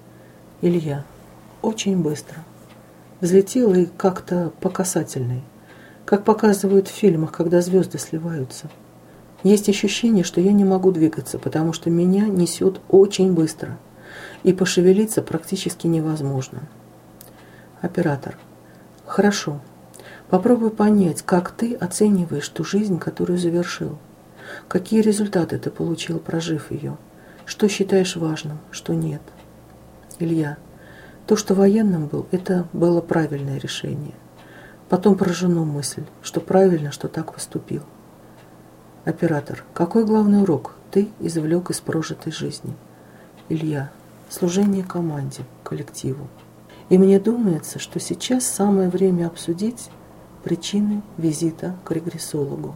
Илья. Очень быстро. Взлетел и как-то по касательной. Как показывают в фильмах, когда звезды сливаются. Есть ощущение, что я не могу двигаться, потому что меня несет очень быстро. И пошевелиться практически невозможно. Оператор. Хорошо. Попробуй понять, как ты оцениваешь ту жизнь, которую завершил. Какие результаты ты получил, прожив ее? Что считаешь важным, что нет? Илья. То, что военным был, это было правильное решение. Потом про жену мысль, что правильно, что так поступил. Оператор. Какой главный урок ты извлек из прожитой жизни? Илья. Служение команде, коллективу. И мне думается, что сейчас самое время обсудить причины визита к регрессологу.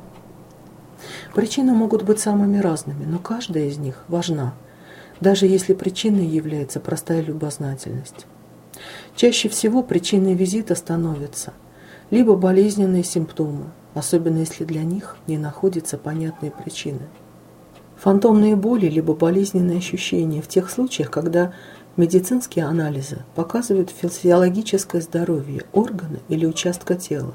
Причины могут быть самыми разными, но каждая из них важна, даже если причиной является простая любознательность. Чаще всего причиной визита становятся либо болезненные симптомы, особенно если для них не находятся понятные причины. Фантомные боли либо болезненные ощущения в тех случаях, когда медицинские анализы показывают физиологическое здоровье органа или участка тела,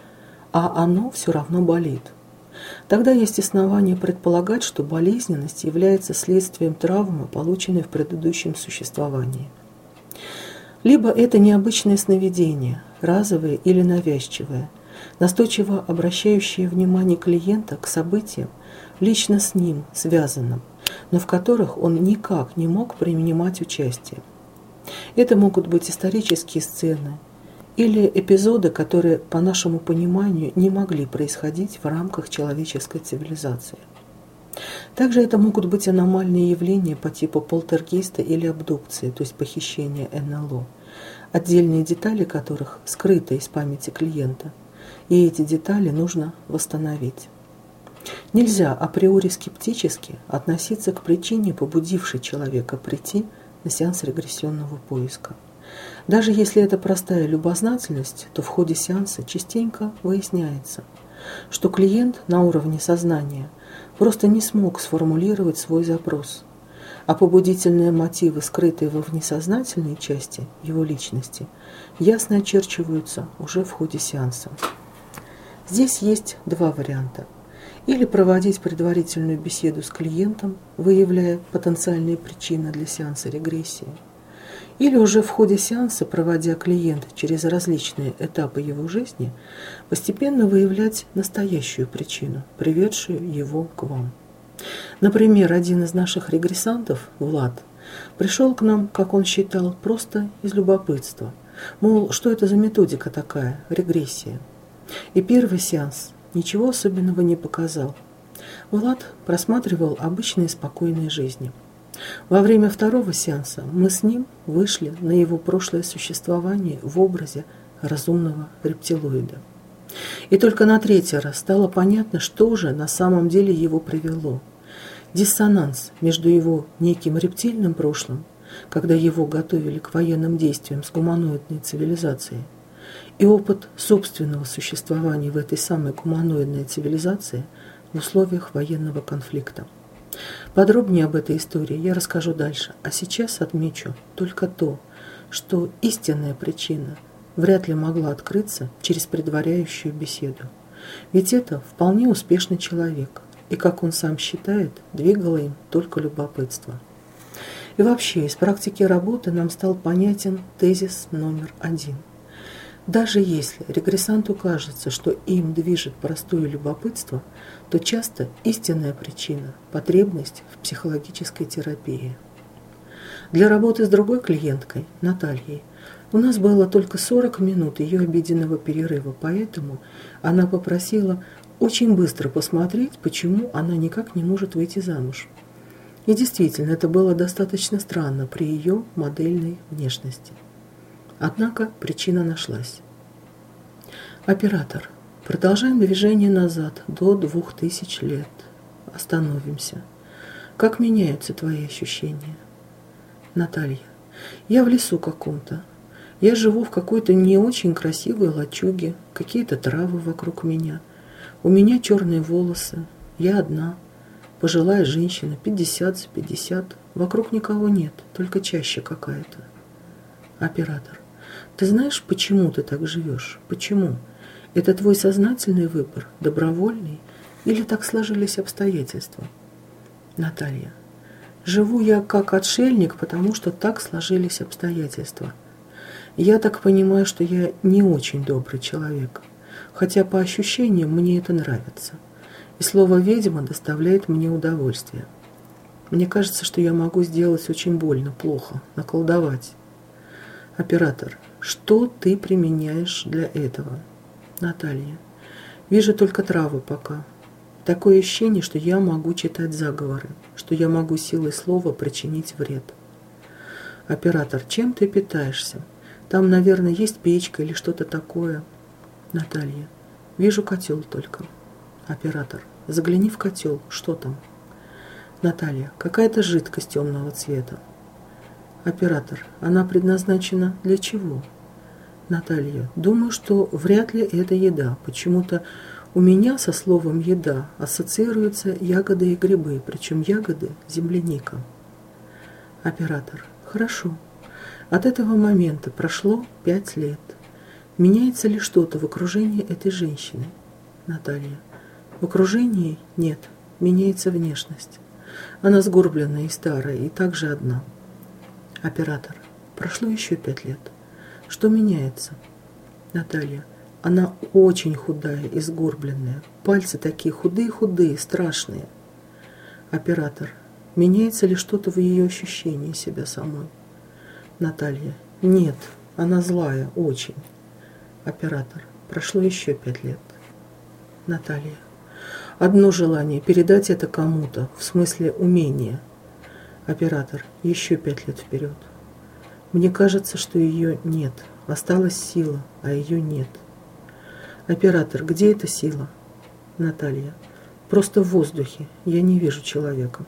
а оно все равно болит. Тогда есть основания предполагать, что болезненность является следствием травмы, полученной в предыдущем существовании. Либо это необычное сновидение, разовое или навязчивое, настойчиво обращающее внимание клиента к событиям, лично с ним связанным, но в которых он никак не мог принимать участие. Это могут быть исторические сцены или эпизоды, которые, по нашему пониманию, не могли происходить в рамках человеческой цивилизации. Также это могут быть аномальные явления по типу полтергейста или абдукции, то есть похищения НЛО, отдельные детали которых скрыты из памяти клиента, и эти детали нужно восстановить. Нельзя априори скептически относиться к причине, побудившей человека прийти на сеанс регрессионного поиска. Даже если это простая любознательность, то в ходе сеанса частенько выясняется, что клиент на уровне сознания просто не смог сформулировать свой запрос, а побудительные мотивы, скрытые во внесознательной части его личности, ясно очерчиваются уже в ходе сеанса. Здесь есть два варианта. Или проводить предварительную беседу с клиентом, выявляя потенциальные причины для сеанса регрессии, или уже в ходе сеанса, проводя клиента через различные этапы его жизни, постепенно выявлять настоящую причину, приведшую его к вам. Например, один из наших регрессантов, Влад, пришел к нам, как он считал, просто из любопытства. Мол, что это за методика такая, регрессия? И первый сеанс ничего особенного не показал. Влад просматривал обычные спокойные жизни. Во время второго сеанса мы с ним вышли на его прошлое существование в образе разумного рептилоида. И только на третий раз стало понятно, что же на самом деле его привело. Диссонанс между его неким рептильным прошлым, когда его готовили к военным действиям с гуманоидной цивилизацией, и опыт собственного существования в этой самой гуманоидной цивилизации в условиях военного конфликта. Подробнее об этой истории я расскажу дальше, а сейчас отмечу только то, что истинная причина вряд ли могла открыться через предваряющую беседу. Ведь это вполне успешный человек, и, как он сам считает, двигало им только любопытство. И вообще, из практики работы нам стал понятен тезис номер 1. Даже если регрессанту кажется, что им движет простое любопытство, то часто истинная причина – потребность в психологической терапии. Для работы с другой клиенткой, Натальей, у нас было только 40 минут ее обеденного перерыва, поэтому она попросила очень быстро посмотреть, почему она никак не может выйти замуж. И действительно, это было достаточно странно при ее модельной внешности. Однако причина нашлась. Оператор. Продолжаем движение назад до 2000 лет. Остановимся. Как меняются твои ощущения? Наталья. Я в лесу каком-то. Я живу в какой-то не очень красивой лачуге. Какие-то травы вокруг меня. У меня черные волосы. Я одна. Пожилая женщина, 50 за 50. Вокруг никого нет, только чаща какая-то. Оператор. Ты знаешь, почему ты так живешь? Почему? Это твой сознательный выбор, добровольный, или так сложились обстоятельства? Наталья. Живу я как отшельник, потому что так сложились обстоятельства. Я так понимаю, что я не очень добрый человек, хотя по ощущениям мне это нравится. И слово «ведьма» доставляет мне удовольствие. Мне кажется, что я могу сделать очень больно, плохо, наколдовать. Оператор. Что ты применяешь для этого? Наталья. Вижу только травы пока. Такое ощущение, что я могу читать заговоры, что я могу силой слова причинить вред. Оператор. Чем ты питаешься? Там, наверное, есть печка или что-то такое. Наталья. Вижу котел только. Оператор. Загляни в котел. Что там? Наталья. Какая-то жидкость темного цвета. Оператор. Она предназначена для чего? Наталья. Думаю, что вряд ли это еда. Почему-то у меня со словом «еда» ассоциируются ягоды и грибы, причем ягоды – земляника. Оператор. Хорошо. От этого момента прошло 5 лет. Меняется ли что-то в окружении этой женщины? Наталья. В окружении нет, меняется внешность. Она сгорбленная и старая, и также одна. Оператор. Прошло еще 5 лет. Что меняется? Наталья. Она очень худая и сгорбленная. Пальцы такие худые-худые, страшные. Оператор. Меняется ли что-то в ее ощущении себя самой? Наталья. Нет, она злая, очень. Оператор. Прошло еще 5 лет. Наталья. Одно желание – передать это кому-то, в смысле умения. Оператор. Еще 5 лет вперед. Мне кажется, что ее нет. Осталась сила, а ее нет. Оператор. Где эта сила? Наталья. Просто в воздухе. Я не вижу человека.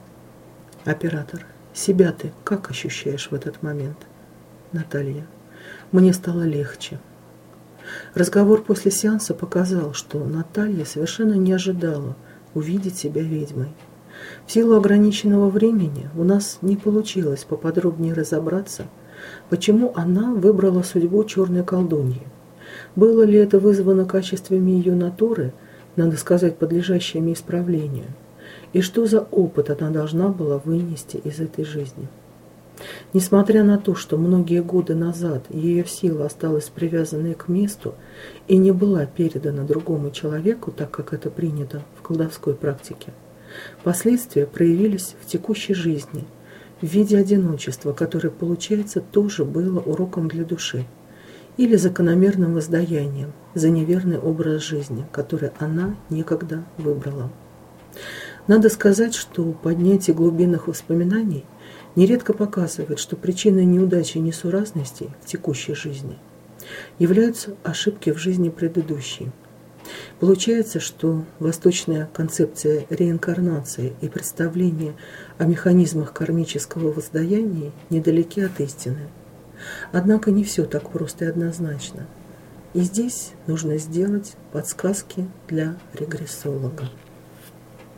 Оператор. Себя ты как ощущаешь в этот момент? Наталья. Мне стало легче. Разговор после сеанса показал, что Наталья совершенно не ожидала увидеть себя ведьмой. В силу ограниченного времени у нас не получилось поподробнее разобраться, почему она выбрала судьбу черной колдуньи. Было ли это вызвано качествами ее натуры, надо сказать, подлежащими исправлению, и что за опыт она должна была вынести из этой жизни. Несмотря на то, что многие годы назад ее сила осталась привязанной к месту и не была передана другому человеку, так как это принято в колдовской практике, последствия проявились в текущей жизни в виде одиночества, которое, получается, тоже было уроком для души, или закономерным воздаянием за неверный образ жизни, который она некогда выбрала. Надо сказать, что поднятие глубинных воспоминаний нередко показывает, что причиной неудачи и несуразностей в текущей жизни являются ошибки в жизни предыдущей. Получается, что восточная концепция реинкарнации и представление о механизмах кармического воздаяния недалеки от истины. Однако не все так просто и однозначно. И здесь нужно сделать подсказки для регрессолога.